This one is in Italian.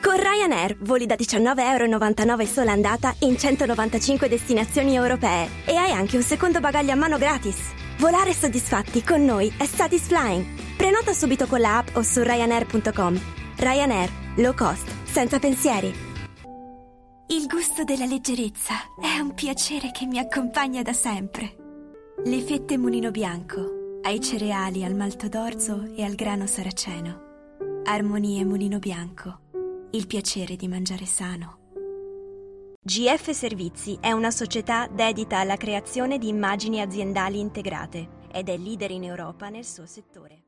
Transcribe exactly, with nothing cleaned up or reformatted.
Con Ryanair voli da diciannove e novantanove euro sola andata in centonovantacinque destinazioni europee e hai anche un secondo bagaglio a mano gratis. Volare soddisfatti con noi è Satisflying. Prenota subito con la app o su ryanair punto com. Ryanair, low cost, senza pensieri. Il gusto della leggerezza è un piacere che mi accompagna da sempre. Le fette Mulino Bianco, ai cereali, al malto d'orzo e al grano saraceno. Armonie Mulino Bianco. Il piacere di mangiare sano. G F Servizi è una società dedita alla creazione di immagini aziendali integrate ed è leader in Europa nel suo settore.